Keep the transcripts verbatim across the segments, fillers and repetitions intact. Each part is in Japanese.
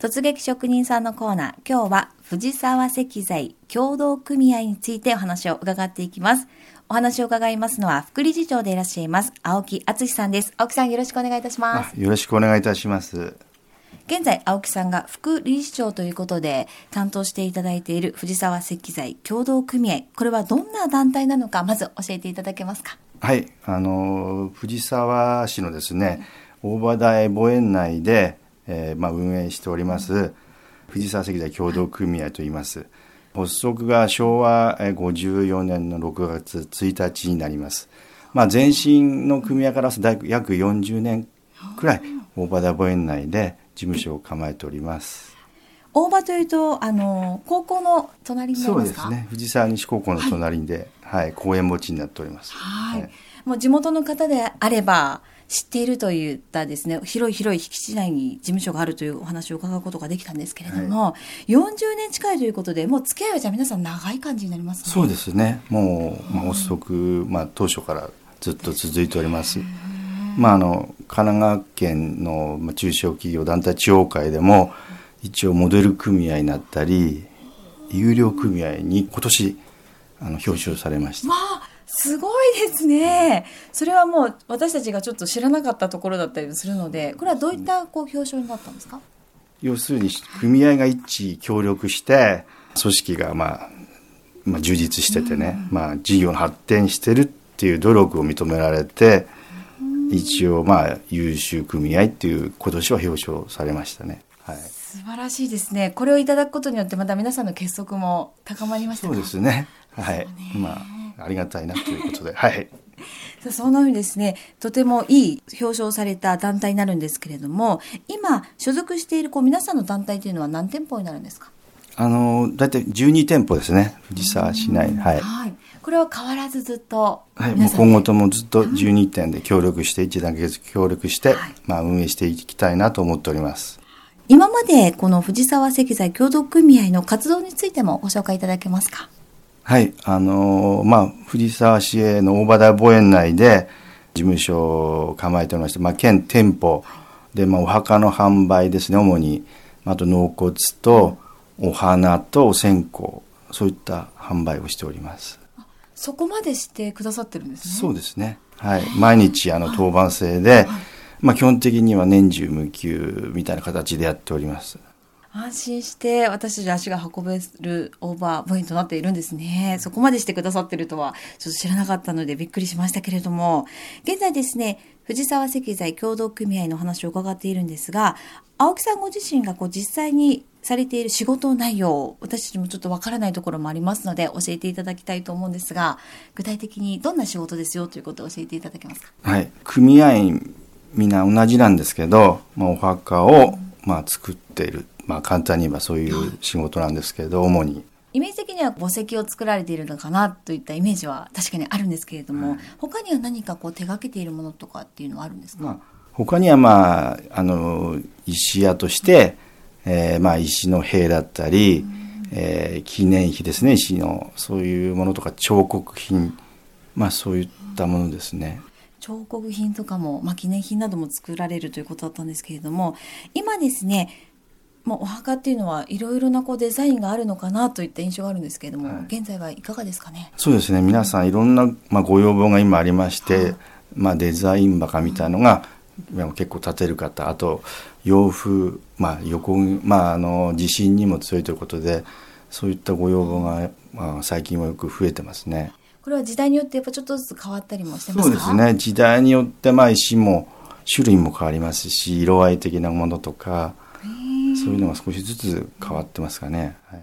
突撃職人さんのコーナー、今日は藤沢石材協同組合についてお話を伺っていきます。お話を伺いますのは副理事長でいらっしゃいます青木敦さんです。青木さん、よろしくお願いいたします。 よろしくお願いいたします。 現在青木さんが副理事長ということで担当していただいている藤沢石材協同組合、これはどんな団体なのか、まず教えていただけますか。 はい、あの藤沢市のですね、大場台母園内で、えーまあ、運営しております藤沢石材協同組合といいます。発足がしょうわごじゅうよねんのろくがつついたちになります。まあ、前身の組合から約よんじゅうねんくらい大場台母園内で事務所を構えております。 大場というとあの高校の隣になりますか。 そうですね、藤沢西高校の隣で、はいはい、公園墓地になっております。 はい、はい、もう地元の方であれば知っているといったですね、広い広い敷地内に事務所があるというお話を伺うことができたんですけれども、はい、よんじゅうねん近いということで、もう付き合いはじゃあ皆さん長い感じになりますね。 そうですね、もう、まあ、発足、まあ、当初からずっと続いております。まあ、あの神奈川県の中小企業団体地方会でも一応モデル組合になったり有料組合に今年あの表彰されました。 まあすごいですね。それはもう私たちがちょっと知らなかったところだったりするので、これはどういったこう表彰になったんですか。 要するに組合が一致協力して組織が、まあ、まあ充実しててね、まあ、事業の発展してるっていう努力を認められて、一応まあ優秀組合っていう今年は表彰されましたね。はい、 素晴らしいですね。これをいただくことによってまた皆さんの結束も高まりましたか。 そうですね、はい、まあ、ありがたいなということで、はい、 そんなふうにですね、とてもいい表彰された団体になるんですけれども、今所属しているこう皆さんの団体というのは何店舗になるんですか。 あのだいたいじゅうにてんぽですね、藤沢市内、はいはい、これは変わらずずっと、 はい、もう今後ともずっとじゅうにてんで協力して一段階協力して、はい、まあ、運営していきたいなと思っております。 今までこの藤沢石材協同組合の活動についてもご紹介いただけますか。 はい、あのまあ、藤沢市営の大場台母園内で事務所を構えておりまして、まあ、県店舗で、まあ、お墓の販売ですね、主にあと納骨とお花とお線香、そういった販売をしております。 そこまでしてくださってるんですね。 そうですね、はい、毎日あの当番制で、はいはい、まあ、基本的には年中無休みたいな形でやっております。 安心して私たち足が運べるオーバーポイントとなっているんですね。そこまでしてくださっているとはちょっと知らなかったのでびっくりしましたけれども、現在ですね、藤沢石材協同組合の話を伺っているんですが、青木さんご自身がこう実際にされている仕事内容、私たちもちょっとわからないところもありますので教えていただきたいと思うんですが、具体的にどんな仕事ですよということを教えていただけますか。 はい、組合員みんな同じなんですけど、まあ、お墓を、まあ、作っている、まあ、簡単に言えばそういう仕事なんですけど、主にイメージ的には墓石を作られているのかなといったイメージは確かにあるんですけれども、はい、他には何かこう手掛けているものとかっていうのはあるんですか。 まあ、他には、まあ、あの石屋として、えーまあ、石の塀だったり、うん、えー、記念碑ですね、石のそういうものとか彫刻品、まあ、そういったものですね。 彫刻品とかも、まあ、記念品なども作られるということだったんですけれども、今ですね、まあ、お墓っていうのはいろいろなこうデザインがあるのかなといった印象があるんですけれども、はい、現在はいかがですかね。 そうですね、皆さんいろんな、まあ、ご要望が今ありまして、はい、まあ、デザイン墓みたいなのが、うん、結構建てる方、あと洋風、まあ、横、まあ、あの地震にも強いということで、そういったご要望が、まあ、最近はよく増えてますね。 これは時代によってやっぱちょっとずつ変わったりもしてますか。 そうですね、時代によってまあ石も種類も変わりますし、色合い的なものとかそういうのが少しずつ変わってますかね。はい、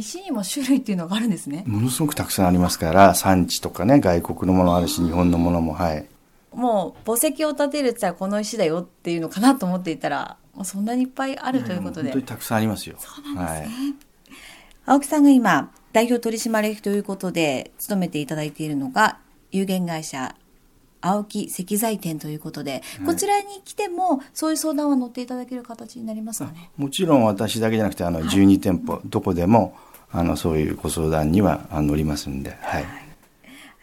石にも種類っていうのがあるんですね。 ものすごくたくさんありますから、産地とかね、外国のものあるし日本のものも、はい、 もう墓石を建てるって言ったらこの石だよっていうのかなと思っていたら、もうそんなにいっぱいあるということで。 本当にたくさんありますよ。 そうなんですね。はい、青木さんが今代表取締役ということで勤めていただいているのが有限会社青木石材店ということで、はい、こちらに来てもそういう相談は乗っていただける形になりますかね。 もちろん私だけじゃなくてあのじゅうにてんぽ、はい、どこでもあのそういうご相談には乗りますんで、はいはい、 ありがとうございます。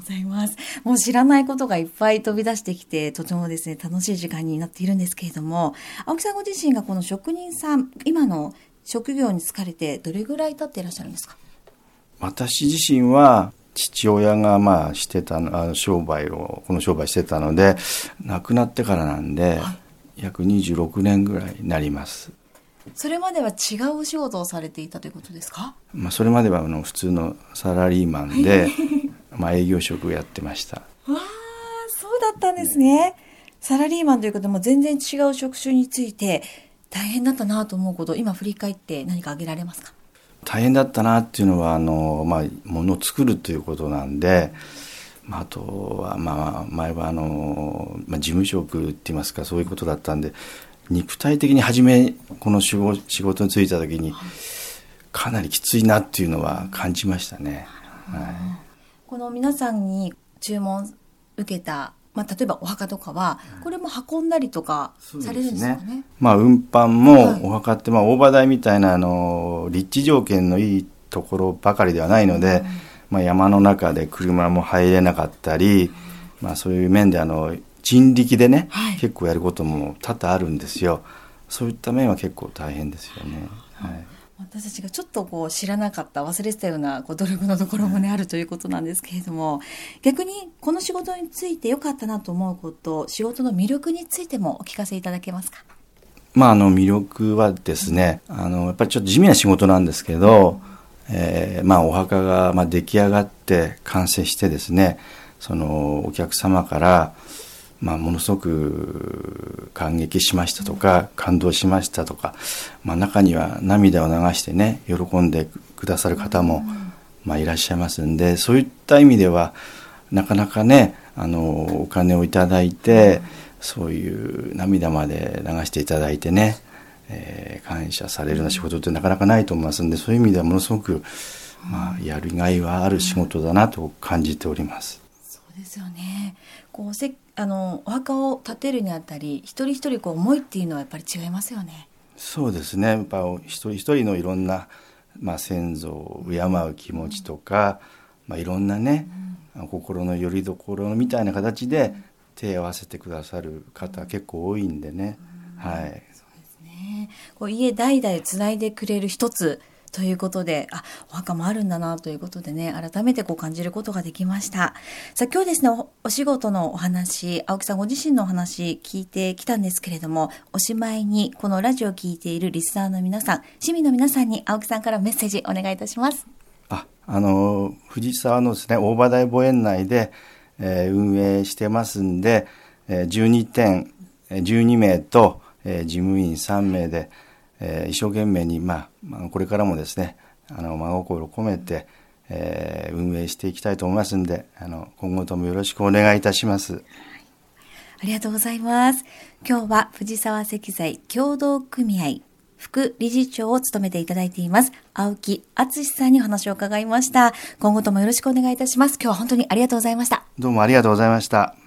ございます。もう知らないことがいっぱい飛び出してきて、とてもですね、楽しい時間になっているんですけれども、青木さんご自身がこの職人さん、今の職業に就かれてどれぐらい経っていらっしゃるんですか？ 私自身は父親がまあしてたあ商売をこの商売してたので、亡くなってからなんで、はい、約にじゅうろくねんぐらいになります。 それまでは違うお仕事をされていたということですか？ まあ、それまではあの普通のサラリーマンでまあ営業職をやってました。わあ、そうだったんですね。ね、サラリーマンということでも全然違う職種について大変だったなと思うこと、今振り返って何か挙げられますか？ 大変だったなっていうのはあの、まあ、物を作るということなんで、まあ、あとは、まあ、前はあの、まあ、事務職って言いますか、そういうことだったんで、肉体的に初めこの仕事、仕事に就いた時にかなりきついなっていうのは感じましたね。はい、 この皆さんに注文受けた、まあ、例えばお墓とかはこれも運んだりとかされるんですよね。ね、 まあ、運搬もお墓って、まあ、大場台みたいなあの立地条件のいいところばかりではないので、うん、まあ、山の中で車も入れなかったり、まあ、そういう面であの人力でね、はい、結構やることも多々あるんですよ。そういった面は結構大変ですよね。はい、 私たちがちょっとこう知らなかった、忘れてたようなこう努力のところもね、あるということなんですけれども、逆にこの仕事について良かったなと思うこと、仕事の魅力についてもお聞かせいただけますか？ まあ、あの魅力はですね、あのやっぱりちょっと地味な仕事なんですけど、えーまあ、お墓がまあ出来上がって完成してですね、そのお客様からまあ、ものすごく感激しましたとか感動しましたとか、まあ、中には涙を流してね喜んでくださる方も、まあ、いらっしゃいますんで、そういった意味ではなかなかねあのお金をいただいてそういう涙まで流していただいてね、えー、感謝されるような仕事ってなかなかないと思いますんで、そういう意味ではものすごく、まあ、やりがいはある仕事だなと感じております。 そうですよね。こうせあのお墓を建てるにあたり一人一人こう思いっていうのはやっぱり違いますよね。 そうですね、やっぱ一人一人のいろんな、まあ、先祖を敬う気持ちとか、うん、まあ、いろんなね、うん、心の拠り所みたいな形で手を合わせてくださる方、うん、結構多いんでね、うん、はい、そうですね。こう家代々つないでくれる一つということで、あ、お墓もあるんだなということでね、改めてこう感じることができました。さあ今日ですね、お、お仕事のお話、青木さんご自身のお話聞いてきたんですけれども、おしまいにこのラジオを聞いているリスナーの皆さん、市民の皆さんに青木さんからメッセージお願いいたします。 あ、あの藤沢のですね大場台墓園内で、えー、運営してますんで、えー、じゅうにてんじゅうにめいと、えー、事務員さんめいでえー、一生懸命に、まあ、これからもですねあの真心を込めて、えー、運営していきたいと思いますので、あの今後ともよろしくお願いいたします。 ありがとうございます。今日は藤沢石材協同組合副理事長を務めていただいています青木敦さんにお話を伺いました。今後ともよろしくお願いいたします。今日は本当にありがとうございました。 どうもありがとうございました。